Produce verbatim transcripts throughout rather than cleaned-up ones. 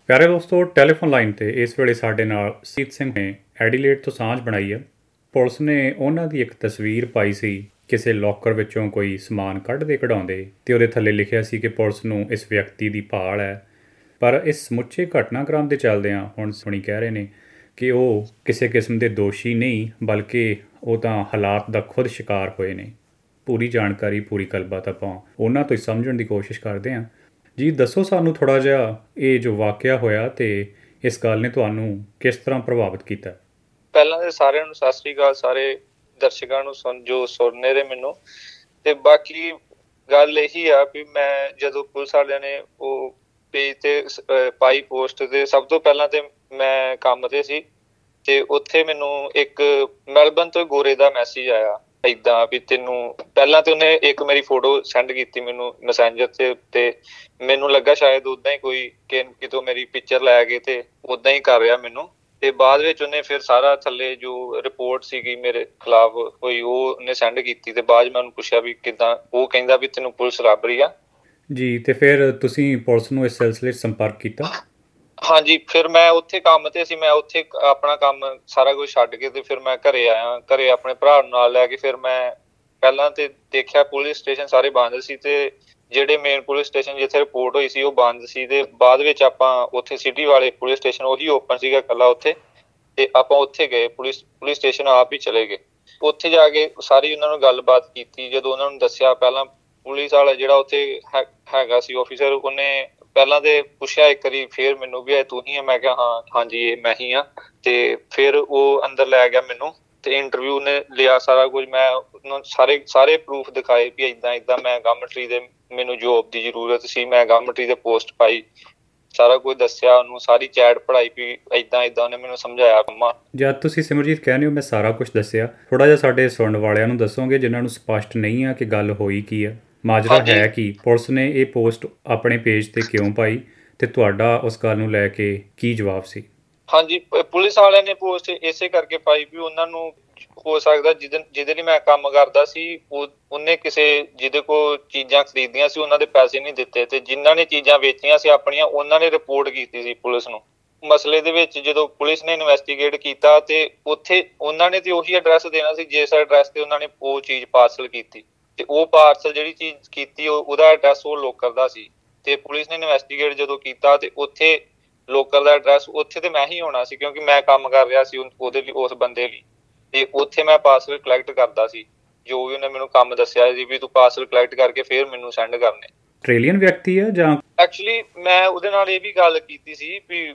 ਪਿਆਰੇ ਦੋਸਤੋ, telephone line 'ਤੇ ਇਸ ਵੇਲੇ ਸਾਡੇ ਨਾਲ ਸੀਤ ਸਿੰਘ ਨੇ ਐਡੀਲੇਡ ਤੋਂ ਸਾਂਝ ਬਣਾਈ ਹੈ। ਪੁਲਿਸ ਨੇ ਉਹਨਾਂ ਦੀ ਇੱਕ ਤਸਵੀਰ ਪਾਈ ਸੀ ਕਿਸੇ ਲੋਕਰ ਵਿੱਚੋਂ ਕੋਈ ਸਮਾਨ ਕੱਢਦੇ ਕਢਾਉਂਦੇ, ਅਤੇ ਉਹਦੇ ਥੱਲੇ ਲਿਖਿਆ ਸੀ ਕਿ ਪੁਲਿਸ ਨੂੰ ਇਸ ਵਿਅਕਤੀ ਦੀ ਭਾਲ ਹੈ। ਪਰ ਇਸ ਸਮੁੱਚੇ ਘਟਨਾਕ੍ਰਮ ਦੇ ਚੱਲਦਿਆਂ ਹੁਣ ਸੁਣੀ ਕਹਿ ਰਹੇ ਨੇ ਕਿ ਉਹ ਕਿਸੇ ਕਿਸਮ ਦੇ ਦੋਸ਼ੀ ਨਹੀਂ, ਬਲਕਿ ਉਹ ਤਾਂ ਹਾਲਾਤ ਦਾ ਖੁਦ ਸ਼ਿਕਾਰ ਹੋਏ ਨੇ। ਪੂਰੀ ਜਾਣਕਾਰੀ, ਪੂਰੀ ਗੱਲਬਾਤ ਆਪਾਂ ਉਹਨਾਂ ਤੋਂ ਹੀ ਸਮਝਣ ਦੀ ਕੋਸ਼ਿਸ਼ ਕਰਦੇ ਹਾਂ। ਜੀ ਦੱਸੋ ਸਾਨੂੰ ਥੋੜ੍ਹਾ ਜਿਹਾ, ਇਹ ਜੋ ਵਾਕਿਆ ਹੋਇਆ ਅਤੇ ਇਸ ਗੱਲ ਨੇ ਤੁਹਾਨੂੰ ਕਿਸ ਤਰ੍ਹਾਂ ਪ੍ਰਭਾਵਿਤ ਕੀਤਾ? ਪਹਿਲਾਂ ਤਾਂ ਸਾਰਿਆਂ ਨੂੰ ਸਤਿ ਸ੍ਰੀ ਅਕਾਲ, ਸਾਰੇ ਦਰਸ਼ਕਾਂ ਨੂੰ ਸੁਣ ਜੋ ਸੁਣ ਰਹੇ ਮੈਨੂੰ। ਤੇ ਬਾਕੀ ਗੱਲ ਇਹੀ ਆ ਵੀ ਮੈਂ ਜਦੋਂ ਪੁਲਿਸ ਵਾਲਿਆਂ ਨੇ ਉਹ ਪੇਜ ਤੇ ਪਾਈ ਪੋਸਟ, ਤੇ ਸਭ ਤੋਂ ਪਹਿਲਾਂ ਤੇ ਮੈਂ ਕੰਮ ਤੇ ਸੀ ਤੇ ਉੱਥੇ ਮੈਨੂੰ ਇੱਕ ਮੈਲਬਨ ਤੋਂ ਗੋਰੇ ਦਾ ਮੈਸੇਜ ਆਇਆ ਏਦਾਂ ਵੀ ਤੈਨੂੰ, ਪਹਿਲਾਂ ਤੇ ਉਹਨੇ ਇੱਕ ਮੇਰੀ ਫੋਟੋ ਸੈਂਡ ਕੀਤੀ ਮੈਨੂੰ ਮੈਸੇਂਜਰ ਤੇ ਤੇ ਮੈਨੂੰ ਲੱਗਾ ਸ਼ਾਇਦ ਓਦਾਂ ਹੀ ਕੋਈ ਕਿਤੋਂ ਮੇਰੀ ਪਿਕਚਰ ਲੈ ਕੇ ਤੇ ਓਦਾਂ ਹੀ ਕਰ ਰਿਹਾ ਮੈਨੂੰ। ਤੇ ਬਾਅਦ ਵਿੱਚ ਉਹਨੇ ਫਿਰ ਸਾਰਾ ਥੱਲੇ ਜੋ ਰਿਪੋਰਟ ਸੀਗੀ ਮੇਰੇ ਖਿਲਾਫ ਹੋਈ ਉਹ ਉਹਨੇ ਸੈਂਡ ਕੀਤੀ ਤੇ ਬਾਅਦ ਮੈਂ ਉਹਨੂੰ ਪੁੱਛਿਆ ਵੀ ਕਿੱਦਾਂ, ਉਹ ਕਹਿੰਦਾ ਵੀ ਤੈਨੂੰ ਪੁਲਿਸ ਲੱਭ ਰਹੀ ਆ। ਜੀ ਤੇ ਫਿਰ ਤੁਸੀਂ ਪੁਲਿਸ ਨੂੰ ਇਸ ਸਿਲਸਿਲੇ 'ਚ ਸੰਪਰਕ ਕੀਤਾ? ਹਾਂਜੀ, ਫਿਰ ਮੈਂ ਉੱਥੇ ਕੰਮ ਤੇ ਸੀ, ਮੈਂ ਉੱਥੇ ਆਪਣਾ ਕੰਮ ਸਾਰਾ ਕੁਝ ਛੱਡ ਕੇ ਤੇ ਫਿਰ ਮੈਂ ਘਰੇ ਆਇਆ। ਘਰੇ ਆਪਣੇ ਭਰਾ ਨੂੰ ਨਾਲ ਲੈ ਕੇ ਫਿਰ ਮੈਂ ਪਹਿਲਾਂ ਤੇ ਦੇਖਿਆ ਪੁਲਿਸ ਸਟੇਸ਼ਨ ਸਾਰੇ ਬੰਦ ਸੀ ਤੇ ਜਿਹੜੇ ਮੇਨ ਪੁਲਿਸ ਸਟੇਸ਼ਨ ਜਿੱਥੇ ਰਿਪੋਰਟ ਹੋਈ ਸੀ ਉਹ ਬੰਦ ਸੀ। ਤੇ ਬਾਅਦ ਵਿੱਚ ਆਪਾਂ ਉੱਥੇ ਸਿਟੀ ਵਾਲੇ ਪੁਲਿਸ ਸਟੇਸ਼ਨ ਉਹੀ ਓਪਨ ਸੀਗਾ ਇਕੱਲਾ ਉੱਥੇ, ਤੇ ਆਪਾਂ ਉੱਥੇ ਗਏ, ਪੁਲਿਸ ਪੁਲਿਸ ਸਟੇਸ਼ਨ ਆਪ ਹੀ ਚਲੇ ਗਏ। ਉੱਥੇ ਜਾ ਕੇ ਸਾਰੀ ਉਹਨਾਂ ਨੂੰ ਗੱਲਬਾਤ ਕੀਤੀ। ਜਦੋਂ ਉਹਨਾਂ ਨੂੰ ਦੱਸਿਆ, ਪਹਿਲਾਂ ਪੁਲਿਸ ਵਾਲਾ ਜਿਹੜਾ ਉੱਥੇ ਹੈ ਹੈਗਾ ਸੀ ਆਫਿਸਰ, ਉਹਨੇ ਪਹਿਲਾਂ ਤੇ ਪੁੱਛਿਆ ਇੱਕ ਵਾਰੀ ਫਿਰ ਮੈਨੂੰ ਵੀ ਤੂੰ ਹੀ ਆ? ਮੈਂ ਕਿਹਾ ਹਾਂ ਹਾਂਜੀ ਇਹ ਮੈਂ ਹੀ ਹਾਂ। ਤੇ ਫਿਰ ਉਹ ਅੰਦਰ ਲੈ ਗਿਆ ਮੈਨੂੰ ਤੇ ਇੰਟਰਵਿਊ ਨੇ ਲਿਆ ਸਾਰਾ ਕੁਝ। ਮੈਂ ਸਾਰੇ ਸਾਰੇ ਪ੍ਰੂਫ ਦਿਖਾਏ ਵੀ ਏਦਾਂ ਏਦਾਂ ਮੈਂ ਗਵਰਨਮੈਂਟ ਦੇ ਮੈਨੂੰ ਜੋਬ ਦੀ ਜ਼ਰੂਰਤ ਸੀ, ਮੈਂ ਗਵਰਨਮੈਂਟ ਦੇ ਪੋਸਟ ਪਾਈ, ਸਾਰਾ ਕੁਝ ਦੱਸਿਆ ਉਹਨੂੰ, ਸਾਰੀ ਚੈਟ ਪੜ੍ਹਾਈ ਵੀ ਏਦਾਂ ਏਦਾਂ ਉਹਨੇ ਮੈਨੂੰ ਸਮਝਾਇਆ। ਕੰਮਾਂ ਜਦ ਤੁਸੀਂ ਸਿਮਰਜੀਤ ਕਹਿੰਦੇ ਹੋ ਮੈਂ ਸਾਰਾ ਕੁਝ ਦੱਸਿਆ, ਥੋੜ੍ਹਾ ਜਿਹਾ ਸਾਡੇ ਸੁਣਨ ਵਾਲਿਆਂ ਨੂੰ ਦੱਸੋਗੇ ਜਿਨ੍ਹਾਂ ਨੂੰ ਸਪਸ਼ਟ ਨਹੀਂ ਆ ਕਿ ਗੱਲ ਹੋਈ ਕੀ ਆ, ਮਾਜਰਾ ਹੈ ਕੀ, ਪੁਲਿਸ ਨੇ ਇਹ ਪੋਸਟ ਆਪਣੇ ਪੇਜ 'ਤੇ ਕਿਉਂ ਪਾਈ ਤੇ ਤੁਹਾਡਾ ਉਸ ਗੱਲ ਨੂੰ ਲੈ ਕੇ ਕੀ ਜਵਾਬ ਸੀ? ਹਾਂਜੀ, ਪੁਲਿਸ ਵਾਲਿਆਂ ਨੇ ਪੋਸਟ ਇਸੇ ਕਰਕੇ ਪਾਈ ਵੀ ਉਹਨਾਂ ਨੂੰ ਹੋ ਸਕਦਾ ਜਿਹਦੇ ਜਿਹਦੇ ਲਈ ਮੈਂ ਕੰਮ ਕਰਦਾ ਸੀ ਉਹ ਉਹਨੇ ਕਿਸੇ ਜਿਹਦੇ ਕੋਲ ਚੀਜ਼ਾਂ ਖਰੀਦੀਆਂ ਸੀ ਉਹਨਾਂ ਦੇ ਪੈਸੇ ਨਹੀਂ ਦਿੱਤੇ, ਤੇ ਜਿਨ੍ਹਾਂ ਨੇ ਚੀਜ਼ਾਂ ਵੇਚੀਆਂ ਸੀ ਆਪਣੀਆਂ ਉਹਨਾਂ ਨੇ ਰਿਪੋਰਟ ਕੀਤੀ ਸੀ ਪੁਲਿਸ ਨੂੰ। ਮਸਲੇ ਦੇ ਵਿੱਚ ਜਦੋਂ ਪੁਲਿਸ ਨੇ ਇਨਵੈਸਟੀਗੇਟ ਕੀਤਾ ਤੇ ਉੱਥੇ ਉਹਨਾਂ ਨੇ ਤੇ ਉਹੀ ਐਡਰੈਸ ਦੇਣਾ ਸੀ ਜਿਸ ਐਡਰੈਸ ਤੇ ਉਹਨਾਂ ਨੇ ਉਹ ਚੀਜ਼ ਪਾਰਸਲ ਕੀਤੀ, ਤੇ ਉਹ ਪਾਰਸਲ ਜਿਹੜੀ ਚੀਜ਼ ਕੀਤੀ ਉਹਦਾ ਐਡਰੈਸ ਉਹ ਲੋਕਲ ਦਾ ਸੀ। ਤੇ ਪੁਲਿਸ ਨੇ ਇਨਵੈਸਟੀਗੇਟ ਜਦੋਂ ਕੀਤਾ ਤੇ ਉੱਥੇ ਲੋਕਲ ਦਾ ਐਡਰੈਸ ਉੱਥੇ ਤੇ ਮੈਂ ਹੀ ਹੋਣਾ ਸੀ ਕਿਉਂਕਿ ਮੈਂ ਕੰਮ ਕਰ ਰਿਹਾ ਸੀ ਉਹਦੇ ਲਈ, ਉਸ ਬੰਦੇ ਲਈ, ਤੇ ਉੱਥੇ ਮੈਂ ਪਾਰਸਲ ਕਲੈਕਟ ਕਰਦਾ ਸੀ। ਜੋ ਵੀ ਉਹਨੇ ਮੈਨੂੰ ਕੰਮ ਦੱਸਿਆ ਸੀ ਵੀ ਤੂੰ ਪਾਰਸਲ ਕਲੈਕਟ ਕਰਕੇ ਫਿਰ ਮੈਨੂੰ ਸੈਂਡ ਕਰਨੇ। ਆਸਟ੍ਰੇਲੀਅਨ ਵਿਅਕਤੀ ਹੈ ਜਾਂ? ਐਕਚੁਅਲੀ ਮੈਂ ਉਹਦੇ ਨਾਲ ਇਹ ਵੀ ਗੱਲ ਕੀਤੀ ਸੀ ਵੀ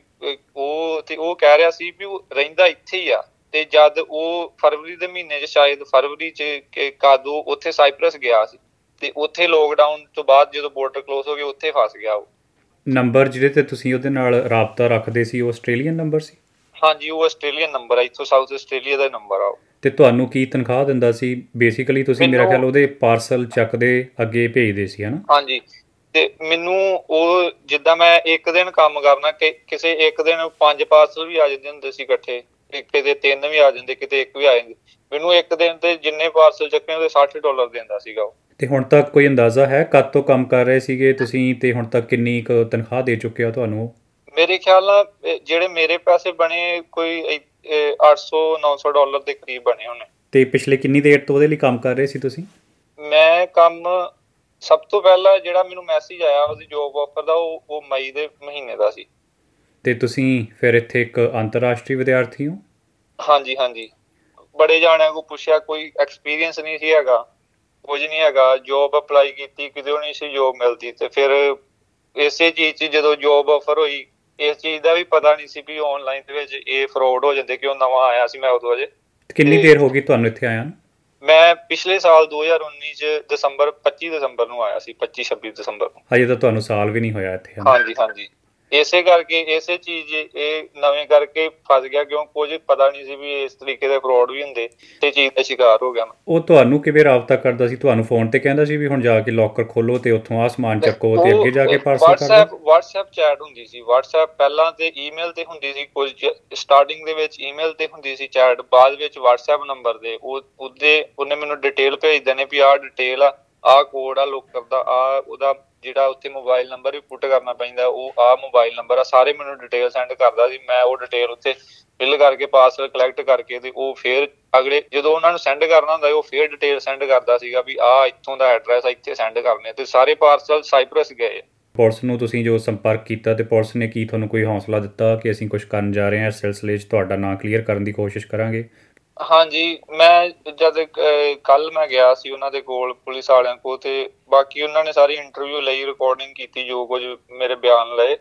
ਉਹ ਤੇ ਉਹ ਕਹਿ ਰਿਹਾ ਸੀ ਵੀ ਉਹ ਰਹਿੰਦਾ ਇੱਥੇ ਹੀ ਆ, ਤੇ ਜਦ ਉਹ ਫਰਵਰੀ ਦੇ ਮਹੀਨੇ 'ਚ ਸ਼ਾਇਦ ਫਰਵਰੀ 'ਚ ਕਾਦੋ ਉੱਥੇ ਸਾਈਪਰਸ ਗਿਆ ਸੀ ਤੇ ਉੱਥੇ ਲੋਕਡਾਊਨ ਤੋਂ ਬਾਅਦ ਜਦੋਂ ਬੋਰਡਰ ਕਲੋਜ਼ ਹੋ ਗਏ ਉੱਥੇ ਫਸ ਗਿਆ। ਉਹ ਨੰਬਰ ਜਿਹਦੇ ਤੇ ਤੁਸੀਂ ਉਹਦੇ ਨਾਲ ਰਾਬਤਾ ਰੱਖਦੇ ਸੀ ਉਹ ਆਸਟ੍ਰੇਲੀਅਨ ਨੰਬਰ ਸੀ? ਹਾਂਜੀ, ਉਹ ਆਸਟ੍ਰੇਲੀਅਨ ਨੰਬਰ ਆ, ਇੱਥੋਂ ਸਾਊਥ ਆਸਟ੍ਰੇਲੀਆ ਦਾ ਨੰਬਰ ਆ। ਤੇ ਤੁਹਾਨੂੰ ਕੀ ਤਨਖਾਹ ਦਿੰਦਾ ਸੀ? ਬੇਸਿਕਲੀ ਤੁਸੀਂ ਮੇਰਾ ਖਿਆਲ ਉਹਦੇ ਪਾਰਸਲ ਚੱਕਦੇ ਅੱਗੇ ਭੇਜਦੇ ਸੀ, ਹਨਾ? ਹਾਂਜੀ, ਤੇ ਮੈਨੂੰ ਉਹ ਜਿੱਦਾਂ ਮੈਂ ਇੱਕ ਦਿਨ ਕੰਮ ਕਰਨਾ ਕਿ ਕਿਸੇ ਇੱਕ ਦਿਨ ਪੰਜ ਪਾਰਸਲ ਵੀ ਆ ਜਾਂਦੇ ਹੁੰਦੇ ਸੀ ਇਕੱਠੇ, ਕਿਤੇ ਤਿੰਨ ਵੀ ਆ ਜਾਂਦੇ, ਕਿਤੇ ਇੱਕ ਵੀ ਆ ਜਾਂਦੇ। ਮੈਨੂੰ ਇੱਕ ਦਿਨ ਤੇ ਜਿੰਨੇ ਪਾਰਸਲ ਚੱਕੇ ਉਹਦੇ ਸੱਠ ਡਾਲਰ ਦਿੰਦਾ ਸੀਗਾ ਉਹ। ਤੇ ਹੁਣ ਤੱਕ ਕੋਈ ਅੰਦਾਜ਼ਾ ਹੈ ਕਦ ਤੋਂ ਕੰਮ ਕਰ ਰਹੇ ਸੀਗੇ ਤੁਸੀਂ ਤੇ ਹੁਣ ਤੱਕ ਕਿੰਨੀ ਕੁ ਤਨਖਾਹ ਦੇ ਚੁੱਕਿਆ ਤੁਹਾਨੂੰ? ਮੇਰੇ ਖਿਆਲ ਨਾਲ ਜਿਹੜੇ ਮੇਰੇ ਪੈਸੇ ਬਣੇ ਕੋਈ ਅੱਠ ਸੌ ਨੌ ਸੌ ਡਾਲਰ ਦੇ ਕਰੀਬ ਬਣੇ ਹੋਣੇ। ਤੇ ਪਿਛਲੇ ਕਿੰਨੀ ਦੇਰ ਤੋਂ ਉਹਦੇ ਲਈ ਕੰਮ ਕਰ ਰਹੇ ਸੀ ਤੁਸੀਂ? ਮੈਂ ਕੰਮ ਸਭ ਤੋਂ ਪਹਿਲਾਂ ਜਿਹੜਾ ਮੈਨੂੰ ਮੈਸੇਜ ਆਇਆ ਉਹਦੀ ਜੋਬ ਆਫਰ ਦਾ ਉਹ ਉਹ ਮਈ ਦੇ ਮਹੀਨੇ ਦਾ ਸੀ। ਤੇ ਤੁਸੀਂ ਫਿਰ ਇੱਥੇ ਇੱਕ ਅੰਤਰਰਾਸ਼ਟਰੀ ਵਿਦਿਆਰਥੀ ਹੋ? ਹਾਂਜੀ ਹਾਂਜੀ, ਬੜੇ ਜਾਣਿਆਂ ਕੋਲ ਪੁੱਛਿਆ, ਕੋਈ ਐਕਸਪੀਰੀਅੰਸ ਨਹੀਂ ਸੀ ਹੈਗਾ, ਕੁਝ ਨਹੀਂ ਹੈਗਾ। ਜੋਬ ਅਪਲਾਈ ਕੀਤੀ, ਕਿਤੇ ਨਹੀਂ ਸੀ ਜੋਬ ਮਿਲਦੀ, ਤੇ ਫਿਰ ਇਸੇ ਚੀਜ਼ 'ਚ ਜਦੋਂ ਜੋਬ ਆਫਰ ਹੋਈ, ਇਸ ਚੀਜ਼ ਦਾ ਵੀ ਪਤਾ ਨਹੀਂ ਸੀ ਵੀ ਆਨਲਾਈਨ ਦੇ ਵਿੱਚ ਇਹ ਫਰੋਡ ਹੋ ਜਾਂਦੇ, ਕਿ ਉਹ ਨਵਾਂ ਆਇਆ ਸੀ ਮੈਂ ਉਦੋਂ ਅਜੇ। ਕਿੰਨੀ ਦੇਰ ਹੋ ਗਈ ਤੁਹਾਨੂੰ ਇੱਥੇ ਆਇਆ? ਮੈਂ ਪਿਛਲੇ ਸਾਲ ਦੋ ਹਜ਼ਾਰ ਉੱਨੀ 'ਚ ਦਸੰਬਰ ਪੱਚੀ ਦਸੰਬਰ ਨੂੰ ਆਇਆ ਸੀ, ਪੱਚੀ ਛੱਬੀ ਦਸੰਬਰ ਨੂੰ। ਹਜੇ ਤਾਂ ਤੁਹਾਨੂੰ ਸਾਲ ਵੀ ਨਹੀਂ ਹੋਇਆ ਇੱਥੇ? ਹਾਂਜੀ ਹਾਂਜੀ, ਇਸੇ ਕਰਕੇ ਇਸੇ ਚੀਜ਼ ਇਹ ਨਵੇਂ ਕਰਕੇ ਫਸ ਗਿਆ, ਕਿਉਂ ਕੁਝ ਪਤਾ ਨਹੀਂ ਸੀ ਵੀ ਇਸ ਤਰੀਕੇ ਦੇ ਫਰੋਡ ਵੀ ਹੁੰਦੇ, ਤੇ ਚੀਜ਼ ਦਾ ਸ਼ਿਕਾਰ ਹੋ ਗਿਆ ਮੈਂ। ਉਹ ਤੁਹਾਨੂੰ ਕਿਵੇਂ ਰਾਬਤਾ ਕਰਦਾ ਸੀ? ਤੁਹਾਨੂੰ ਫੋਨ ਤੇ ਕਹਿੰਦਾ ਸੀ ਵੀ ਹੁਣ ਜਾ ਕੇ ਲੋਕਰ ਖੋਲੋ ਤੇ ਉੱਥੋਂ ਆਹ ਸਮਾਨ ਚੱਕੋ ਤੇ ਅੱਗੇ ਜਾ ਕੇ ਪਾਰਸਲ ਕਰ ਦਿਓ? ਵਟਸਐਪ ਚੈਟ ਹੁੰਦੀ ਸੀ, ਵਟਸਐਪ ਪਹਿਲਾਂ ਤੇ ਈਮੇਲ ਤੇ ਹੁੰਦੀ ਸੀ, ਕੁਝ ਸਟਾਰਟਿੰਗ ਦੇ ਵਿੱਚ ਈਮੇਲ ਤੇ ਹੁੰਦੀ ਸੀ ਚੈਟ, ਬਾਅਦ ਵਿੱਚ ਵਟਸਐਪ ਨੰਬਰ ਦੇ ਉਹ ਉਹਦੇ ਉਹਨੇ ਮੈਨੂੰ ਡਿਟੇਲ ਭੇਜ ਦੇਣੇ ਵੀ ਆਹ ਡਿਟੇਲ ਆ, ਆਹ ਕੋਡ ਆ ਲੋਕਰ ਦਾ, ਆਹ ਉਹਦਾ ਜਿਹੜਾ ਉੱਥੇ ਮੋਬਾਈਲ ਨੰਬਰ ਵੀ ਪੁੱਟ ਕਰਨਾ ਪੈਂਦਾ, ਉਹ ਆਹ ਮੋਬਾਈਲ ਨੰਬਰ ਆ, ਸਾਰੇ ਮੈਨੂੰ ਡਿਟੇਲ ਸੈਂਡ ਕਰਦਾ ਸੀ। ਮੈਂ ਉਹ ਡਿਟੇਲ ਉੱਥੇ ਫਿਲ ਕਰਕੇ ਪਾਰਸਲ ਕਲੈਕਟ ਕਰਕੇ ਤੇ ਉਹ ਫਿਰ ਅਗਲੇ ਜਦੋਂ ਉਹਨਾਂ ਨੂੰ ਸੈਂਡ ਕਰਨਾ ਹੁੰਦਾ ਉਹ ਫਿਰ ਡਿਟੇਲ ਸੈਂਡ ਕਰਦਾ ਸੀਗਾ ਵੀ ਆਹ ਇੱਥੋਂ ਦਾ ਐਡਰੈਸ ਇੱਥੇ ਸੈਂਡ ਕਰਨੇ, ਤੇ ਸਾਰੇ ਪਾਰਸਲ ਸਾਈਪਰਸ ਗਏ। ਪੁਲਿਸ ਨੂੰ ਤੁਸੀਂ ਜੋ ਸੰਪਰਕ ਕੀਤਾ ਤੇ ਪੁਲਿਸ ਨੇ ਕੀ ਤੁਹਾਨੂੰ ਕੋਈ ਹੌਸਲਾ ਦਿੱਤਾ ਕਿ ਅਸੀਂ ਕੁਝ ਕਰਨ ਜਾ ਰਹੇ ਹਾਂ, ਇਸ ਸਿਲਸਿਲੇ 'ਚ ਤੁਹਾਡਾ ਨਾਂ ਕਲੀਅਰ ਕਰਨ ਦੀ ਕੋਸ਼ਿਸ਼ ਕਰਾਂਗੇ? ਹਾਂਜੀ, ਮੈਂ ਜਦ ਕੱਲ ਮੈਂ ਗਿਆ ਸੀ ਉਹਨਾਂ ਦੇ ਕੋਲ, ਪੁਲਿਸ ਵਾਲਿਆਂ ਕੋਲ, ਤੇ ਬਾਕੀ ਉਹਨਾਂ ਨੇ ਸਾਰੀ ਇੰਟਰਵਿਊ ਲਈ, ਰਿਕਾਰਡਿੰਗ ਕੀਤੀ, ਜੋ ਕੁਝ ਮੇਰੇ ਬਿਆਨ ਲਏ,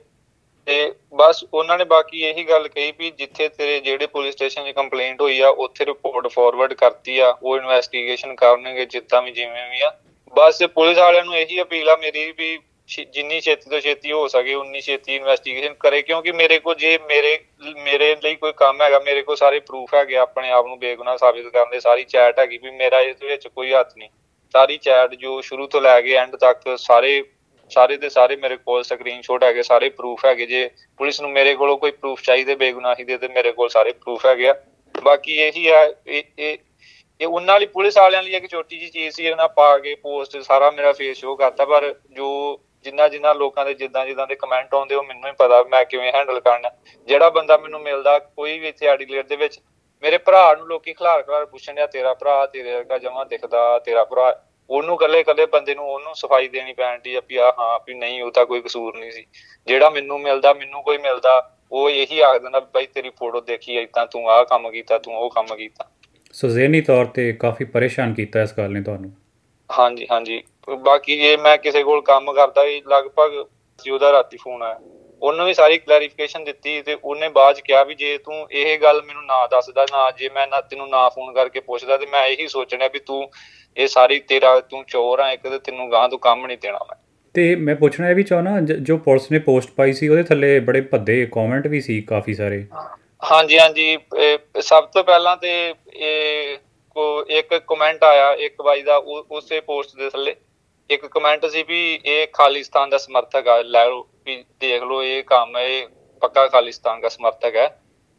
ਤੇ ਬਸ ਉਹਨਾਂ ਨੇ ਬਾਕੀ ਇਹੀ ਗੱਲ ਕਹੀ ਵੀ ਜਿੱਥੇ ਤੇਰੇ ਜਿਹੜੇ ਪੁਲਿਸ ਸਟੇਸ਼ਨ 'ਚ ਕੰਪਲੇਂਟ ਹੋਈ ਆ ਉੱਥੇ ਰਿਪੋਰਟ ਫਾਰਵਰਡ ਕਰਤੀ ਆ, ਉਹ ਇਨਵੈਸਟੀਗੇਸ਼ਨ ਕਰਨਗੇ ਜਿੱਦਾਂ ਵੀ ਜਿਵੇਂ ਵੀ ਆ। ਬਸ ਪੁਲਿਸ ਵਾਲਿਆਂ ਨੂੰ ਇਹੀ ਅਪੀਲ ਆ ਮੇਰੀ ਵੀ ਜਿੰਨੀ ਛੇਤੀ ਤੋਂ ਛੇਤੀ ਹੋ ਸਕੇ ਉਨੀ ਛੇਤੀ ਇਨਵੈਸਟੀਗੇਸ਼ਨ ਕਰੇ, ਕਿਉਂਕਿ ਮੇਰੇ ਕੋਲ ਜੇ ਮੇਰੇ ਮੇਰੇ ਲਈ ਕੋਈ ਕੰਮ ਹੈਗਾ, ਮੇਰੇ ਕੋਲ ਸਾਰੇ ਪ੍ਰੂਫ ਹੈਗੇ ਆਪਣੇ ਆਪ ਨੂੰ ਬੇਗੁਨਾਹ ਸਾਬਿਤ ਕਰਨ ਦੇ, ਸਾਰੀ ਚੈਟ ਹੈਗੀ ਵੀ ਮੇਰਾ ਇਸ ਵਿੱਚ ਕੋਈ ਹੱਥ ਨਹੀਂ, ਸਾਰੀ ਚੈਟ ਜੋ ਸ਼ੁਰੂ ਤੋਂ ਲੈ ਕੇ ਐਂਡ ਤੱਕ ਸਾਰੇ ਸਾਰੇ ਦੇ ਸਾਰੇ ਮੇਰੇ ਕੋਲ ਸਕਰੀਨਸ਼ਾਟ ਹੈਗੇ, ਸਾਰੇ ਪ੍ਰੂਫ ਹੈਗੇ। ਜੇ ਪੁਲਿਸ ਨੂੰ ਮੇਰੇ ਕੋਲੋਂ ਕੋਈ ਪ੍ਰੂਫ ਚਾਹੀਦੇ ਬੇਗੁਨਾਹੀ ਦੇ ਤੇ ਮੇਰੇ ਕੋਲ ਸਾਰੇ ਪ੍ਰੂਫ ਹੈਗੇ ਆ। ਬਾਕੀ ਇਹੀ ਆ, ਇਹ ਇਹ ਇਹ ਉਹਨਾਂ ਲਈ ਪੁਲਿਸ ਵਾਲਿਆਂ ਲਈ ਇੱਕ ਛੋਟੀ ਜਿਹੀ ਚੀਜ਼ ਸੀ, ਇਹਨਾਂ ਪਾ ਕੇ ਪੋਸਟ ਸਾਰਾ ਮੇਰਾ ਫੇਸ ਸ਼ੋ ਕਰਤਾ, ਪਰ ਜੋ ਜਿੰਨਾ ਜਿੰਨਾ ਲੋਕਾਂ ਦੇ ਜਿੱਦਾਂ ਜਿੱਦਾਂ ਦੇ ਕਮੈਂਟ ਆਉਂਦੇ ਉਹ ਮੈਨੂੰ ਹੀ ਪਤਾ ਮੈਂ ਕਿਵੇਂ ਹੈਂਡਲ ਕਰਨਾ। ਜਿਹੜਾ ਬੰਦਾ ਮੈਨੂੰ ਮਿਲਦਾ ਕੋਈ ਵੀ ਇੱਥੇ ਐਡੀਲੇਟ ਦੇ ਵਿੱਚ, ਮੇਰੇ ਭਰਾ ਨੂੰ ਲੋਕੀ ਖਿਲਾਰ ਖਿਲਾਰ ਪੁੱਛਣ ਡਿਆ ਤੇਰਾ ਭਰਾ ਤੇਰੇ ਵਰਗਾ ਜਮਾਂ ਦਿਖਦਾ, ਤੇਰਾ ਭਰਾ, ਉਹਨੂੰ ਇਕੱਲੇ ਇਕੱਲੇ ਬੰਦੇ ਨੂੰ ਉਹਨੂੰ ਸਫਾਈ ਦੇਣੀ ਪੈਣ ਡਈ ਆ ਵੀ ਆ ਹਾਂ ਵੀ ਨਹੀਂ ਉਹ ਤਾਂ ਕੋਈ ਕਸੂਰ ਨਹੀਂ ਸੀ। ਜਿਹੜਾ ਮੈਨੂੰ ਮਿਲਦਾ, ਮੈਨੂੰ ਕੋਈ ਮਿਲਦਾ, ਉਹ ਇਹੀ ਆਖ ਦਿੰਦਾ ਬਾਈ ਤੇਰੀ ਫੋਟੋ ਦੇਖੀ ਏਦਾਂ, ਤੂੰ ਆਹ ਕੰਮ ਕੀਤਾ, ਤੂੰ ਉਹ ਕੰਮ ਕੀਤਾ। ਸੋ ਜ਼ਹਿਨੀ ਤੌਰ ਤੇ ਕਾਫੀ ਪਰੇਸ਼ਾਨ ਕੀਤਾ ਇਸ ਗੱਲ ਨੇ ਤੁਹਾਨੂੰ? ਹਾਂਜੀ ਹਾਂਜੀ। ਬਾਕੀ ਜੇ ਮੈਂ ਕਿਸੇ ਕੋਲ ਕੰਮ ਕਰਦਾ ਸੀ, ਲਗਭਗ ਉਹਦਾ ਰਾਤੀ ਫੋਨ ਆਇਆ, ਉਹਨੂੰ ਵੀ ਸਾਰੀ ਕਲੈਰੀਫਿਕੇਸ਼ਨ ਦਿੱਤੀ, ਤੇ ਉਹਨੇ ਬਾਅਦ ਚ ਕਿਹਾ ਵੀ ਜੇ ਤੂੰ ਇਹ ਗੱਲ ਮੈਨੂੰ ਨਾ ਦੱਸਦਾ, ਨਾ ਜੇ ਮੈਂ ਨਾ ਤੈਨੂੰ ਨਾ ਫੋਨ ਕਰਕੇ ਪੁੱਛਦਾ, ਤੇ ਮੈਂ ਇਹੀ ਸੋਚਣਾ ਵੀ ਤੂੰ ਇਹ ਸਾਰੀ ਤੇਰਾ ਤੂੰ ਚੋਰ ਆ ਇੱਕ, ਤੇ ਤੈਨੂੰ ਗਾਂ ਤੋਂ ਕੰਮ ਨਹੀਂ ਦੇਣਾ ਮੈਂ। ਤੇ ਮੈਂ ਪੁੱਛਣਾ ਇਹ ਵੀ ਚਾਹੁੰਦਾ, ਜੋ ਪੁਲਿਸ ਨੇ ਪੋਸਟ ਪਾਈ ਸੀ ਉਹਦੇ ਥੱਲੇ ਬੜੇ ਭੱਦੇ ਕੌਮੈਂਟ ਵੀ ਸੀ ਕਾਫੀ ਸਾਰੇ। ਹਾਂਜੀ ਹਾਂਜੀ, ਸਭ ਤੋਂ ਪਹਿਲਾਂ ਤੇ ਇਹ ਇੱਕ ਕਮੈਂਟ ਆਇਆ ਇੱਕ ਬਾਈ ਦਾ, ਉਸੇ ਪੋਸਟ ਦੇ ਥੱਲੇ ਇੱਕ ਕਮੈਂਟ ਸੀ ਵੀ ਇਹ ਖਾਲਿਸਤਾਨ ਦਾ ਸਮਰਥਕ ਆ, ਲੈ ਲਓ ਵੀ ਦੇਖ ਲਓ ਇਹ ਕੰਮ, ਇਹ ਪੱਕਾ ਖਾਲਿਸਤਾਨ ਦਾ ਸਮਰਥਕ ਹੈ।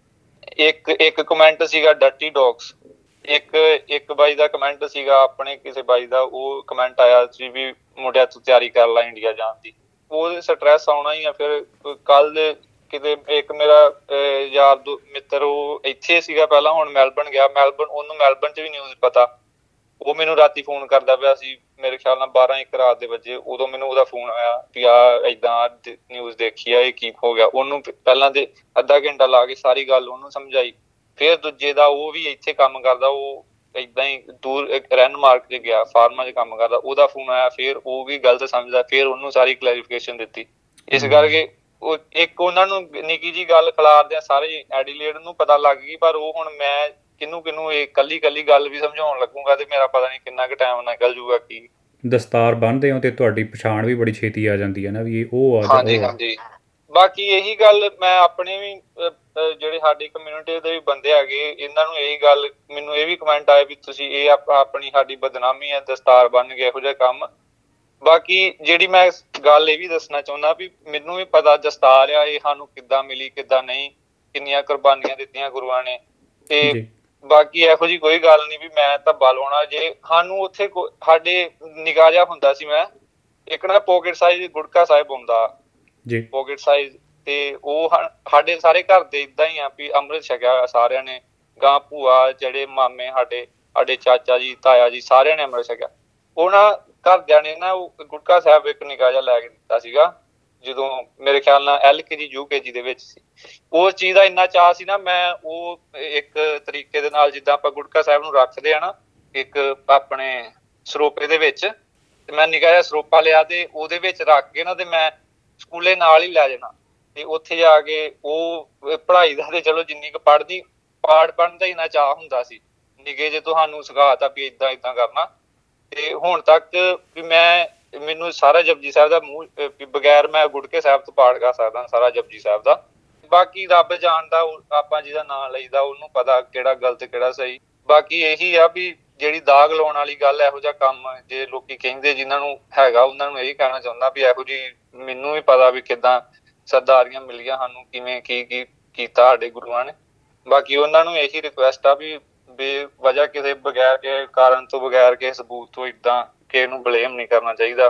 ਇੱਕ ਇੱਕ ਕਮੈਂਟ ਸੀਗਾ ਡਰਟੀ ਡੌਗਸ, ਇੱਕ ਇੱਕ ਬਾਈ ਦਾ ਕਮੈਂਟ ਸੀਗਾ ਆਪਣੇ ਕਿਸੇ ਬਾਈ ਦਾ, ਉਹ ਕਮੈਂਟ ਆਇਆ ਸੀ ਵੀ ਮੁੰਡਿਆ ਤੂੰ ਤਿਆਰੀ ਕਰ ਲੈ ਇੰਡੀਆ ਜਾਣ ਦੀ। ਉਹ ਸਟਰੈਸ ਆਉਣਾ ਹੀ ਆ। ਫਿਰ ਕੱਲ ਕਿਤੇ ਇੱਕ ਮੇਰਾ ਯਾਰ ਦੋ ਮਿੱਤਰ ਉਹ ਇੱਥੇ ਸੀਗਾ ਪਹਿਲਾਂ, ਹੁਣ ਮੈਲਬਰਨ ਗਿਆ, ਮੈਲਬਰਨ ਉਹਨੂੰ ਮੈਲਬਰਨ ਚ ਵੀ ਨਿਊਜ਼ ਪਤਾ, ਉਹ ਮੈਨੂੰ ਰਾਤੀ ਫੋਨ ਕਰਦਾ ਪਿਆ ਸੀ, ਮੇਰੇ ਖਿਆਲ ਨਾਲ ਬਾਰਾਂ ਇੱਕ ਰਾਤ ਦੇ ਵਜੇ, ਉਦੋਂ ਮੈਨੂੰ ਉਹਦਾ ਫੋਨ ਆਇਆ ਵੀ ਆਹ ਏਦਾਂ ਨਿਊਜ਼ ਦੇਖੀ ਆ, ਇਹ ਕੀ ਹੋ ਗਿਆ। ਉਹਨੂੰ ਪਹਿਲਾਂ ਦੇ ਅੱਧਾ ਘੰਟਾ ਲਾ ਕੇ ਸਾਰੀ ਗੱਲ ਉਹਨੂੰ ਸਮਝਾਈ। ਫਿਰ ਦੂਜੇ ਦਾ ਉਹ ਵੀ ਇੱਥੇ ਕੰਮ ਕਰਦਾ, ਉਹ ਏਦਾਂ ਹੀ ਦੂਰ ਰੈਨ ਮਾਰਕ ਚ ਗਿਆ, ਫਾਰਮਾਂ ਚ ਕੰਮ ਕਰਦਾ, ਉਹਦਾ ਫੋਨ ਆਇਆ, ਫਿਰ ਉਹ ਵੀ ਗਲਤ ਸਮਝਦਾ, ਫਿਰ ਉਹਨੂੰ ਸਾਰੀ ਕਲੈਰੀਫਿਕੇਸ਼ਨ ਦਿੱਤੀ। ਇਸ ਕਰਕੇ ਉਹ ਇੱਕ ਉਹਨਾਂ ਨੂੰ ਨਿੱਕੀ ਜਿਹੀ ਗੱਲ ਖਿਲਾਰਦਿਆਂ ਸਾਰੇ ਐਡੀਲੇਡ ਨੂੰ ਪਤਾ ਲੱਗ ਗਈ, ਪਰ ਉਹ ਹੁਣ ਮੈਂ ਕਿਹਨੂੰ ਕਿਹਨੂੰ ਇਹ ਕੱਲੀ ਕੱਲੀ ਗੱਲ ਵੀ ਸਮਝਾਉਣ ਲੱਗੂਗਾ ਤੇ ਮੇਰਾ ਪਤਾ ਨਹੀਂ ਕਿੰਨਾ ਕੁ ਟਾਈਮ ਨਿਕਲ ਜੂਗਾ। ਕੀ ਦਸਤਾਰ ਬੰਨ੍ਹਦੇ ਹੋ ਤੇ ਤੁਹਾਡੀ ਪਛਾਣ ਵੀ ਬੜੀ ਛੇਤੀ ਆ ਜਾਂਦੀ ਹੈ ਨਾ ਵੀ ਉਹ ਆ। ਹਾਂਜੀ ਹਾਂਜੀ। ਬਾਕੀ ਇਹੀ ਗੱਲ ਮੈਂ ਆਪਣੇ ਵੀ ਜਿਹੜੇ ਸਾਡੀ ਕਮਿਊਨਿਟੀ ਦੇ ਵੀ ਬੰਦੇ ਹੈਗੇ, ਇਹਨਾਂ ਨੂੰ ਇਹੀ ਗੱਲ, ਮੈਨੂੰ ਇਹ ਵੀ ਕਮੈਂਟ ਆਏ ਵੀ ਤੁਸੀਂ ਇਹ ਆਪਣੀ ਸਾਡੀ ਬਦਨਾਮੀ ਹੈ ਦਸਤਾਰ ਬੰਨ੍ਹ ਕੇ ਇਹੋ ਜਿਹਾ ਕੰਮ। ਬਾਕੀ ਜਿਹੜੀ ਮੈਂ ਗੱਲ ਇਹ ਵੀ ਦੱਸਣਾ ਚਾਹੁੰਦਾ ਵੀ ਮੈਨੂੰ ਵੀ ਪਤਾ ਦਸਤਾਰ ਆ ਇਹ ਸਾਨੂੰ ਕਿੱਦਾਂ ਮਿਲੀ ਕਿੱਦਾਂ ਨਹੀਂ, ਕਿੰਨੀਆਂ ਕੁਰਬਾਨੀਆਂ ਦਿੱਤੀਆਂ ਗੁਰੂਆਂ ਨੇ, ਤੇ ਬਾਕੀ ਇਹੋ ਜਿਹੀ ਕੋਈ ਗੱਲ ਨਹੀਂ ਵੀ ਮੈਂ ਧੱਬਾ ਲਾਉਣਾ। ਜੇ ਸਾਨੂੰ ਉੱਥੇ ਸਾਡੇ ਨਿਗਾਹ ਜਿਹਾ ਹੁੰਦਾ ਸੀ, ਮੈਂ ਇੱਕ ਨਾ ਪੋਕਟ ਸਾਈਜ਼ ਗੁਟਕਾ ਸਾਹਿਬ ਹੁੰਦਾ ਜੀ, ਪੋਕਟ ਸਾਈਜ਼, ਤੇ ਉਹ ਸਾਡੇ ਸਾਰੇ ਘਰ ਦੇ ਏਦਾਂ ਹੀ ਆ ਵੀ ਅੰਮ੍ਰਿਤ ਛਕਿਆ ਸਾਰਿਆਂ ਨੇ, ਗਾਂ ਭੂਆ ਜਿਹੜੇ ਮਾਮੇ ਸਾਡੇ ਸਾਡੇ ਚਾਚਾ ਜੀ ਤਾਇਆ ਜੀ ਸਾਰਿਆਂ ਨੇ ਅੰਮ੍ਰਿਤ ਛਕਿਆ। ਉਹਨਾਂ ਘਰਦਿਆਂ ਨੇ ਨਾ ਉਹ ਗੁਟਕਾ ਸਾਹਿਬ ਇੱਕ ਨਿਗਾਹ ਜਿਹਾ ਲੈ ਕੇ ਦਿੱਤਾ ਸੀਗਾ, ਜਦੋਂ ਮੇਰੇ ਖਿਆਲ ਨਾਲ ਐਲ ਕੇ ਜੀ ਯੂ ਕੇ ਜੀ ਦੇ ਵਿੱਚ ਸੀ। ਉਸ ਚੀਜ਼ ਦਾ ਇੰਨਾ ਚਾਅ ਸੀ ਨਾ, ਮੈਂ ਉਹ ਇੱਕ ਤਰੀਕੇ ਦੇ ਨਾਲ ਜਿੱਦਾਂ ਆਪਾਂ ਗੁਟਕਾ ਸਾਹਿਬ ਨੂੰ ਰੱਖਦੇ ਆ ਨਾ ਇੱਕ ਆਪਣੇ ਸਰੋਪੇ ਦੇ ਵਿੱਚ, ਤੇ ਮੈਂ ਨਿੱਕਾ ਜਿਹਾ ਸਰੋਪਾ ਲਿਆ ਤੇ ਉਹਦੇ ਵਿੱਚ ਰੱਖ ਕੇ ਨਾ ਤੇ ਮੈਂ ਸਕੂਲੇ ਨਾਲ ਹੀ ਲੈ ਜਾਣਾ, ਤੇ ਉੱਥੇ ਜਾ ਕੇ ਉਹ ਪੜ੍ਹਾਈ ਦਾ ਤੇ ਚਲੋ ਜਿੰਨੀ ਕੁ ਪੜ੍ਹਦੀ ਪਾਠ ਪੜ੍ਹਨ ਦਾ ਇੰਨਾ ਚਾਅ ਹੁੰਦਾ ਸੀ। ਨਿੱਕੇ ਜੇ ਤੁਹਾਨੂੰ ਸਿਖਾਤਾ ਵੀ ਏਦਾਂ ਏਦਾਂ ਕਰਨਾ, ਤੇ ਹੁਣ ਤੱਕ ਵੀ ਮੈਂ ਮੈਨੂੰ ਸਾਰਾ ਜਪਜੀ ਸਾਹਿਬ ਦਾ ਮੂੰਹ ਬਗੈਰ ਮੈਂ ਗੁਟਕੇ ਸਾਹਿਬ ਤੋਂ ਪਾਠ ਕਰ ਸਕਦਾ, ਸਾਰਾ ਜਪਜੀ ਸਾਹਿਬ ਦਾ। ਬਾਕੀ ਰੱਬ ਜਾਣਦਾ, ਆਪਾਂ ਜਿਹਦਾ ਨਾਂ ਲਈਦਾ ਉਹਨੂੰ ਪਤਾ ਕਿਹੜਾ ਗਲਤ ਕਿਹੜਾ ਸਹੀ। ਬਾਕੀ ਇਹੀ ਆ ਵੀ ਜਿਹੜੀ ਦਾਗ ਲਾਉਣ ਵਾਲੀ ਗੱਲ, ਇਹੋ ਜਿਹਾ ਕੰਮ ਜੇ ਲੋਕੀ ਕਹਿੰਦੇ ਜਿਨ੍ਹਾਂ ਨੂੰ ਹੈਗਾ ਉਹਨਾਂ ਨੂੰ ਇਹੀ ਕਹਿਣਾ ਚਾਹੁੰਦਾ ਵੀ ਇਹੋ ਜਿਹੀ ਮੈਨੂੰ ਵੀ ਪਤਾ ਵੀ ਕਿੱਦਾਂ ਸਰਦਾਰੀਆਂ ਮਿਲੀਆਂ ਸਾਨੂੰ, ਕਿਵੇਂ ਕੀ ਕੀ ਕੀਤਾ ਸਾਡੇ ਗੁਰੂਆਂ ਨੇ। ਬਾਕੀ ਉਹਨਾਂ ਨੂੰ ਇਹੀ ਰਿਕੁਐਸਟ ਆ ਵੀ ਬੇਵਜ੍ਹਾ ਕਿਸੇ ਬਗੈਰ ਕਿਸੇ ਕਾਰਨ ਤੋਂ ਬਗੈਰ ਕਿਸੇ ਸਬੂਤ ਤੋਂ ਏਦਾਂ ਕਿਸੇ ਨੂੰ ਬਲੇਮ ਨਹੀਂ ਕਰਨਾ ਚਾਹੀਦਾ।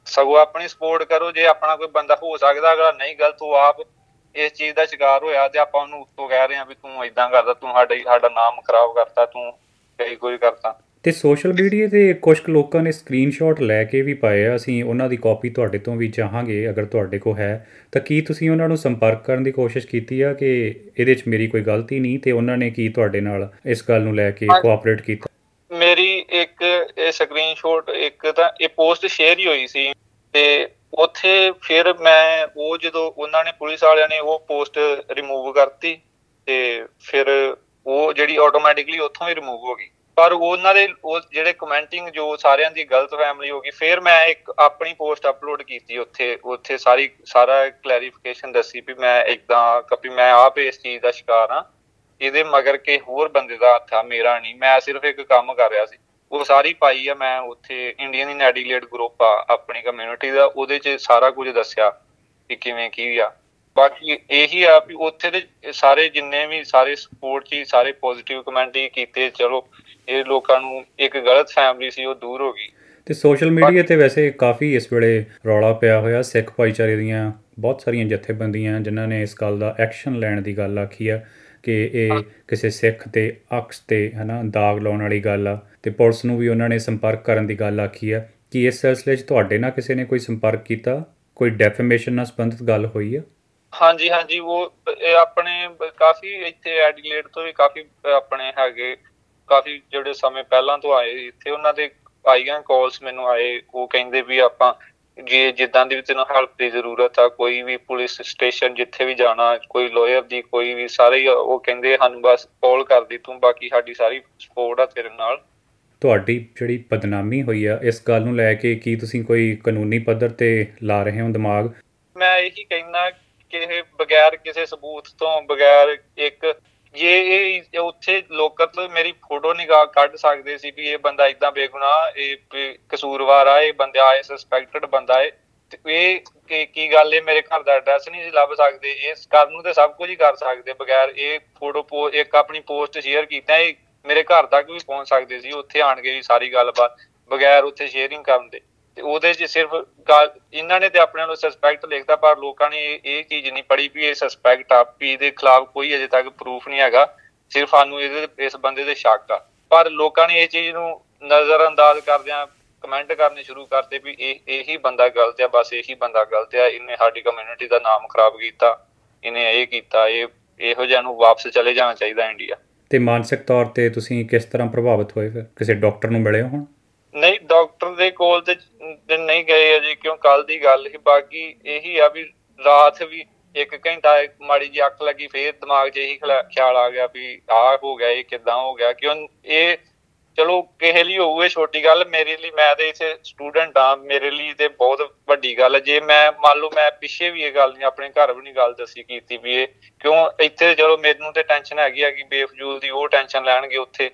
ਸਗੋਂ ਆਪਣੀ ਸਪੋਰਟ ਕਰੋ। ਜੇ ਆਪਣਾ ਕੋਈ ਬੰਦਾ ਹੋ ਸਕਦਾ ਅਗਲਾ ਨਹੀਂ ਗਲਤ, ਉਹ ਆਪ ਇਸ ਚੀਜ਼ ਦਾ ਸ਼ਿਕਾਰ ਹੋਇਆ ਤੇ ਆਪਾਂ ਉਹਨੂੰ ਉੱਤੋਂ ਕਹਿ ਰਹੇ ਹਾਂ ਵੀ ਤੂੰ ਏਦਾਂ ਕਰਦਾ, ਤੂੰ ਸਾਡਾ ਸਾਡਾ ਨਾਮ ਖਰਾਬ ਕਰਤਾ, ਤੂੰ ਕਈ ਕੁਝ ਕਰਤਾ। ਤੇ ਸੋਸ਼ਲ ਮੀਡੀਆ 'ਤੇ ਕੁਛ ਕੁ ਲੋਕਾਂ ਨੇ ਸਕਰੀਨਸ਼ਾਟ ਲੈ ਕੇ ਵੀ ਪਾਏ ਆ, ਅਸੀਂ ਉਹਨਾਂ ਦੀ ਕਾਪੀ ਤੁਹਾਡੇ ਤੋਂ ਵੀ ਚਾਹਾਂਗੇ ਅਗਰ ਤੁਹਾਡੇ ਕੋਲ ਹੈ ਤਾਂ। ਕੀ ਤੁਸੀਂ ਉਹਨਾਂ ਨੂੰ ਸੰਪਰਕ ਕਰਨ ਦੀ ਕੋਸ਼ਿਸ਼ ਕੀਤੀ ਆ ਕਿ ਇਹਦੇ 'ਚ ਮੇਰੀ ਕੋਈ ਗਲਤੀ ਨਹੀਂ, ਤੇ ਉਹਨਾਂ ਨੇ ਕੀ ਤੁਹਾਡੇ ਨਾਲ ਇਸ ਗੱਲ ਨੂੰ ਲੈ ਕੇ ਕੋਆਪਰੇਟ ਕੀਤਾ? ਮੇਰੀ ਇੱਕ ਇਹ ਸਕਰੀਨਸ਼ਾਟ, ਇੱਕ ਤਾਂ ਇਹ ਪੋਸਟ ਸ਼ੇਅਰ ਹੀ ਹੋਈ ਸੀ ਤੇ ਉੱਥੇ ਫਿਰ ਮੈਂ ਉਹ ਜਦੋਂ ਉਹਨਾਂ ਨੇ ਪੁਲਿਸ ਵਾਲਿਆਂ ਨੇ ਉਹ ਪੋਸਟ ਰਿਮੂਵ ਕਰਤੀ ਤੇ ਫਿਰ ਉਹ ਜਿਹੜੀ ਆਟੋਮੈਟਿਕਲੀ ਉੱਥੋਂ ਹੀ ਰਿਮੂਵ ਹੋ ਗਈ। ਪਰ ਉਹਨਾਂ ਦੇ ਉਹ ਜਿਹੜੇ ਕਮੈਂਟਿੰਗ ਜੋ ਸਾਰਿਆਂ ਦੀ ਗਲਤ ਫੈਮਿਲੀ ਹੋ ਗਈ। ਫਿਰ ਮੈਂ ਇੱਕ ਆਪਣੀ ਪੋਸਟ ਅਪਲੋਡ ਕੀਤੀ ਉੱਥੇ ਉੱਥੇ ਸਾਰੀ ਸਾਰਾ ਕਲੈਰੀਫਿਕੇਸ਼ਨ ਦੱਸੀ ਵੀ ਮੈਂ ਏਦਾਂ ਕਪੀ ਮੈਂ ਆਪ ਇਸ ਚੀਜ਼ ਦਾ ਸ਼ਿਕਾਰ ਹਾਂ, ਇਹਦੇ ਮਗਰ ਕੇ ਹੋਰ ਬੰਦੇ ਦਾ ਹੱਥ ਆ, ਮੇਰਾ ਨਹੀਂ, ਮੈਂ ਸਿਰਫ ਇੱਕ ਕੰਮ ਕਰ ਰਿਹਾ ਸੀ। ਉਹ ਸਾਰੀ ਪਾਈ ਆ ਮੈਂ ਉੱਥੇ। ਇੰਡੀਅਨ ਇਨ ਐਡੀਲੇਡ ਗਰੁੱਪ ਆ ਆਪਣੀ ਕਮਿਊਨਿਟੀ ਦਾ, ਉਹਦੇ 'ਚ ਸਾਰਾ ਕੁਝ ਦੱਸਿਆ ਕਿ ਕਿਵੇਂ ਕੀ ਆ। ਬਾਕੀ ਇਹੀ ਆ ਵੀ ਉੱਥੇ ਦੇ ਸਾਰੇ ਜਿੰਨੇ ਵੀ ਸਾਰੇ ਸਪੋਰਟ 'ਚ ਸਾਰੇ ਪੋਜ਼ੀਟਿਵ ਕਮੈਂਟ ਹੀ ਕੀਤੇ। ਚਲੋ ਇਹ ਲੋਕਾਂ ਨੂੰ ਇੱਕ ਗਲਤ ਫੈਮਿਲੀ ਸੀ ਉਹ ਦੂਰ ਹੋ ਗਈ। ਤੇ ਸੋਸ਼ਲ ਮੀਡੀਆ 'ਤੇ ਵੈਸੇ ਕਾਫੀ ਇਸ ਵੇਲੇ ਰੌਲਾ ਪਿਆ ਹੋਇਆ। ਸਿੱਖ ਭਾਈਚਾਰੇ ਦੀਆਂ ਬਹੁਤ ਸਾਰੀਆਂ ਜਥੇਬੰਦੀਆਂ ਜਿਨ੍ਹਾਂ ਨੇ ਇਸ ਗੱਲ ਦਾ ਐਕਸ਼ਨ ਲੈਣ ਦੀ ਗੱਲ ਆਖੀ ਆ ਕਿ ਇਹ ਕਿਸੇ ਸਿੱਖ 'ਤੇ ਅਕਸ 'ਤੇ ਹੈ ਨਾ ਦਾਗ ਲਾਉਣ ਵਾਲੀ ਗੱਲ ਆ, ਅਤੇ ਪੁਲਿਸ ਨੂੰ ਵੀ ਉਹਨਾਂ ਨੇ ਸੰਪਰਕ ਕਰਨ ਦੀ ਗੱਲ ਆਖੀ ਆ। ਕੀ ਇਸ ਸਿਲਸਿਲੇ 'ਚ ਤੁਹਾਡੇ ਨਾਲ ਕਿਸੇ ਨੇ ਕੋਈ ਸੰਪਰਕ ਕੀਤਾ? ਕੋਈ ਡੈਫੇਮੇਸ਼ਨ ਨਾਲ ਸੰਬੰਧਿਤ ਗੱਲ ਹੋਈ ਆ? ਹਾਂਜੀ ਹਾਂਜੀ, ਉਹ ਆਪਣੇ ਕਾਫੀ ਇੱਥੇ ਐਡੀਲੇਡ ਤੋਂ ਵੀ ਕਾਫੀ ਆਪਣੇ ਹੈਗੇ, ਕਾਫੀ ਜਿਹੜੇ ਸਮੇਂ ਪਹਿਲਾਂ ਤੋਂ ਆਏ ਇੱਥੇ, ਉਹਨਾਂ ਦੇ ਆਈਆਂ ਕਾਲਸ ਮੈਨੂੰ ਆਏ। ਉਹ ਕਹਿੰਦੇ ਵੀ ਆਪਾਂ ਜੇ ਜਿੱਦਾਂ ਦੀ ਵੀ ਤੈਨੂੰ ਹੈਲਪ ਦੀ ਜ਼ਰੂਰਤ ਆ, ਕੋਈ ਵੀ ਪੁਲਿਸ ਸਟੇਸ਼ਨ ਜਿੱਥੇ ਵੀ ਜਾਣਾ, ਕੋਈ ਲੋਇਰ ਦੀ ਕੋਈ ਵੀ, ਸਾਰੇ ਉਹ ਕਹਿੰਦੇ ਸਾਨੂੰ ਬਸ ਕਾਲ ਕਰਦੀ ਤੂੰ, ਬਾਕੀ ਸਾਡੀ ਸਾਰੀ ਸਪੋਰਟ ਆ ਤੇਰੇ ਨਾਲ। ਤੁਹਾਡੀ ਜਿਹੜੀ ਬਦਨਾਮੀ ਹੋਈ ਆ ਇਸ ਗੱਲ ਨੂੰ ਲੈ ਕੇ ਕੀ ਤੁਸੀਂ ਕੋਈ ਕਾਨੂੰਨੀ ਪੱਧਰ 'ਤੇ ਲਾ ਰਹੇ ਹੋ ਦਿਮਾਗ? ਮੈਂ ਇਹੀ ਕਹਿੰਦਾ ਕਿ ਇਹ ਬਗੈਰ ਕਿਸੇ ਸਬੂਤ ਤੋਂ, ਬਗੈਰ ਇੱਕ ਜੇ ਇਹ ਉੱਥੇ ਲੋਕਾਂ ਤੋਂ ਮੇਰੀ ਫੋਟੋ ਨਿਕਾਲ ਕੱਢ ਸਕਦੇ ਸੀ ਵੀ ਇਹ ਬੰਦਾ ਏਦਾਂ ਬੇਗੁਨਾਹ, ਇਹ ਕਸੂਰਵਾਰ ਆ, ਇਹ ਬੰਦਾ ਇਹ ਸਸਪੈਕਟਡ ਬੰਦਾ ਹੈ, ਤੇ ਇਹ ਕੀ ਗੱਲ ਇਹ ਮੇਰੇ ਘਰ ਦਾ ਐਡਰੈਸ ਨਹੀਂ ਸੀ ਲੱਭ ਸਕਦੇ? ਇਸ ਕਰਨ ਨੂੰ ਤੇ ਸਭ ਕੁਝ ਹੀ ਕਰ ਸਕਦੇ ਬਗੈਰ ਇਹ ਫੋਟੋ ਪੋ ਇੱਕ ਆਪਣੀ ਪੋਸਟ ਸ਼ੇਅਰ ਕੀਤਾ, ਇਹ ਮੇਰੇ ਘਰ ਤੱਕ ਵੀ ਪਹੁੰਚ ਸਕਦੇ ਸੀ, ਉੱਥੇ ਆਣ ਕੇ ਵੀ ਸਾਰੀ ਗੱਲਬਾਤ ਬਗੈਰ ਉੱਥੇ ਸ਼ੇਅਰਿੰਗ ਕਰਨ ਦੇ। ਤੇ ਉਹਦੇ 'ਚ ਸਿਰਫ ਗੱਲ ਇਹਨਾਂ ਨੇ ਤੇ ਆਪਣੇ ਵੱਲੋਂ ਸਸਪੈਕਟ ਲਿਖਤਾ, ਪਰ ਲੋਕਾਂ ਨੇ ਇਹ ਚੀਜ਼ ਨਹੀਂ ਪੜ੍ਹੀ ਵੀ ਇਹ ਸਸਪੈਕਟ ਆ, ਵੀ ਇਹਦੇ ਖਿਲਾਫ ਕੋਈ ਅਜੇ ਤੱਕ ਪ੍ਰੂਫ ਨਹੀਂ ਹੈਗਾ, ਸਿਰਫ ਸਾਨੂੰ ਇਹਦੇ ਇਸ ਬੰਦੇ ਦੇ ਸ਼ੱਕ ਆ। ਪਰ ਲੋਕਾਂ ਨੇ ਇਹ ਚੀਜ਼ ਨੂੰ ਨਜ਼ਰ ਅੰਦਾਜ਼ ਕਰਦਿਆਂ ਕਮੈਂਟ ਕਰਨੇ ਸ਼ੁਰੂ ਕਰਤੇ ਵੀ ਇਹ ਇਹੀ ਬੰਦਾ ਗਲਤ ਆ, ਬਸ ਇਹੀ ਬੰਦਾ ਗਲਤ ਆ, ਇਹਨੇ ਸਾਡੀ ਕਮਿਊਨਿਟੀ ਦਾ ਨਾਮ ਖਰਾਬ ਕੀਤਾ, ਇਹਨੇ ਇਹ ਕੀਤਾ, ਇਹ ਇਹੋ ਜਿਹਾ ਨੂੰ ਵਾਪਸ ਚਲੇ ਜਾਣਾ ਚਾਹੀਦਾ ਇੰਡੀਆ। ਤੇ ਮਾਨਸਿਕ ਤੌਰ ਤੇ ਤੁਸੀਂ ਕਿਸ ਤਰ੍ਹਾਂ ਪ੍ਰਭਾਵਿਤ ਹੋਏ? ਫਿਰ ਕਿਸੇ ਡਾਕਟਰ ਨੂੰ ਮਿਲੇ ਹੋ? ਹੁਣ ਨਹੀਂ, ਡਾਕਟਰ ਦੇ ਕੋਲ ਤੇ ਨਹੀਂ ਗਏ ਅਜੇ, ਕਿਉਂ ਕੱਲ ਦੀ ਗੱਲ ਸੀ। ਬਾਕੀ ਇਹੀ ਆ ਵੀ ਰਾਤ ਵੀ ਇੱਕ ਘੰਟਾ ਮਾੜੀ ਜਿਹੀ ਅੱਖ ਲੱਗੀ, ਫੇਰ ਦਿਮਾਗ 'ਚ ਇਹੀ ਖਿਆਲ ਆ ਗਿਆ ਵੀ ਆਹ ਹੋ ਗਿਆ, ਇਹ ਕਿੱਦਾਂ ਹੋ ਗਿਆ। ਕਿਉਂ ਇਹ ਚਲੋ ਕਿਸੇ ਲਈ ਹੋਊ ਇਹ ਛੋਟੀ ਗੱਲ, ਮੇਰੇ ਲਈ, ਮੈਂ ਤੇ ਇੱਥੇ ਸਟੂਡੈਂਟ ਆ, ਮੇਰੇ ਲਈ ਤੇ ਬਹੁਤ ਵੱਡੀ ਗੱਲ ਹੈ। ਜੇ ਮੈਂ ਮੰਨ ਲਓ ਮੈਂ ਪਿੱਛੇ ਵੀ ਇਹ ਗੱਲ ਨਹੀਂ ਆਪਣੇ ਘਰ ਵੀ ਨਹੀਂ ਗੱਲ ਦੱਸੀ ਕੀਤੀ ਵੀ ਇਹ ਕਿਉਂ ਇੱਥੇ, ਚਲੋ ਮੈਨੂੰ ਤੇ ਟੈਨਸ਼ਨ ਹੈਗੀ ਆ ਕਿ ਬੇਫਜ਼ੂਲ ਦੀ ਉਹ ਟੈਨਸ਼ਨ ਲੈਣਗੇ ਉੱਥੇ।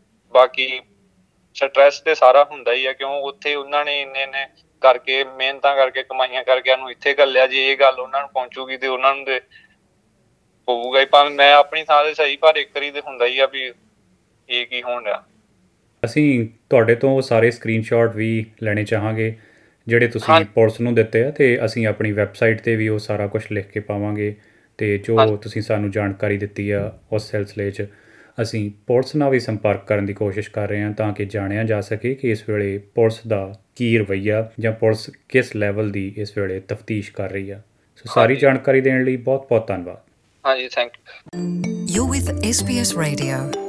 ਬਾਕੀ ਸਟਰੈਸ ਤੇ ਸਾਰਾ ਹੁੰਦਾ ਹੀ ਆ, ਕਿਉਂ ਉੱਥੇ ਉਹਨਾਂ ਨੇ ਇੰਨੇ ਇੰਨੇ ਕਰਕੇ ਮਿਹਨਤਾਂ ਕਰਕੇ ਕਮਾਈਆਂ ਕਰਕੇ ਸਾਨੂੰ ਇੱਥੇ ਘੱਲਿਆ। ਜੇ ਇਹ ਗੱਲ ਉਹਨਾਂ ਨੂੰ ਪਹੁੰਚੂਗੀ ਤੇ ਉਹਨਾਂ ਨੂੰ ਤੇ ਹੋਊਗਾ ਹੀ, ਭਾਵੇਂ ਮੈਂ ਆਪਣੀ ਥਾਂ ਤੇ ਸਹੀ, ਪਰ ਇੱਕ ਵਾਰੀ ਤੇ ਹੁੰਦਾ ਹੀ ਆ ਵੀ ਇਹ ਕੀ ਹੋਣ ਡਿਆ। ਅਸੀਂ ਤੁਹਾਡੇ ਤੋਂ ਉਹ ਸਾਰੇ ਸਕਰੀਨਸ਼ਾਟ ਵੀ ਲੈਣੇ ਚਾਹਾਂਗੇ ਜਿਹੜੇ ਤੁਸੀਂ ਪੁਲਿਸ ਨੂੰ ਦਿੱਤੇ ਆ, ਅਤੇ ਅਸੀਂ ਆਪਣੀ ਵੈਬਸਾਈਟ 'ਤੇ ਵੀ ਉਹ ਸਾਰਾ ਕੁਛ ਲਿਖ ਕੇ ਪਾਵਾਂਗੇ। ਅਤੇ ਜੋ ਤੁਸੀਂ ਸਾਨੂੰ ਜਾਣਕਾਰੀ ਦਿੱਤੀ ਆ ਉਸ ਸਿਲਸਿਲੇ 'ਚ ਅਸੀਂ ਪੁਲਿਸ ਨਾਲ ਵੀ ਸੰਪਰਕ ਕਰਨ ਦੀ ਕੋਸ਼ਿਸ਼ ਕਰ ਰਹੇ ਹਾਂ, ਤਾਂ ਕਿ ਜਾਣਿਆ ਜਾ ਸਕੇ ਕਿ ਇਸ ਵੇਲੇ ਪੁਲਿਸ ਦਾ ਕੀ ਰਵੱਈਆ ਜਾਂ ਪੁਲਿਸ ਕਿਸ ਲੈਵਲ ਦੀ ਇਸ ਵੇਲੇ ਤਫਤੀਸ਼ ਕਰ ਰਹੀ ਆ। ਸੋ ਸਾਰੀ ਜਾਣਕਾਰੀ ਦੇਣ ਲਈ ਬਹੁਤ ਬਹੁਤ ਧੰਨਵਾਦ। ਹਾਂਜੀ, thank you. You with S B S Radio